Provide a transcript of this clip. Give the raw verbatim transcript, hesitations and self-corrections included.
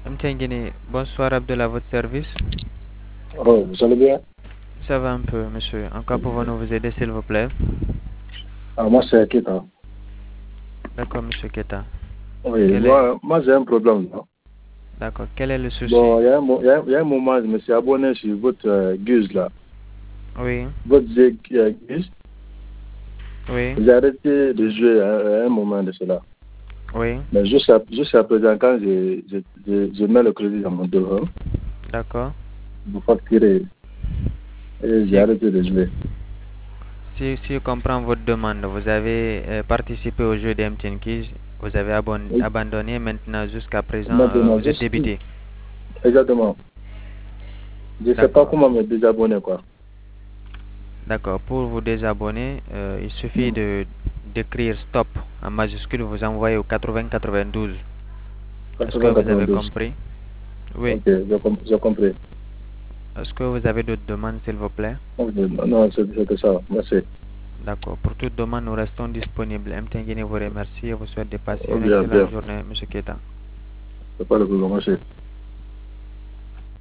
Mtengini, bonsoir Abdullah, votre service. Oh, vous allez bien? Ça va un peu, monsieur. En quoi pouvons-nous vous aider, s'il vous plaît? Ah, moi, c'est Akita. D'accord, monsieur Keta. Oui, Quel est... moi, moi j'ai un problème. Là. D'accord, quel est le souci? Bon, il y, a un mo- il y a un- il y a un moment, je me suis abonné sur votre euh, Guz, là. Oui, Votre G- euh, Guz. oui, J'ai arrêté de jouer à, à un moment de cela. oui, Mais jusqu'à jusqu'à présent, quand je, je, je, je mets le crédit dans mon téléphone, d'accord. vous facturez et j'ai Si, arrêté de jouer. si, si je comprends votre demande, vous avez euh, participé au jeu des M T N Keys, vous avez abon- Oui, abandonné, maintenant jusqu'à présent, euh, maintenant, vous êtes juste, débité. exactement. Je ne sais pas D'accord, comment me désabonner, quoi. d'accord. Pour vous désabonner, euh, il suffit Mm. de d'écrire stop en majuscule, vous envoyez au quatre-vingts quatre-vingt-douze. Est-ce que vous avez quatre-vingts quatre-vingt-douze. compris? Oui. Ok, j'ai com- j'ai compris. Est-ce que vous avez d'autres demandes, s'il vous plaît? Ok, non, c'est c'est que ça. Merci. D'accord. Pour toute demande, nous restons disponibles. M T N Guinée vous remercie et vous souhaite de passer Oh, une bien, excellente bien. journée, monsieur Keta. C'est pas le plus long, merci.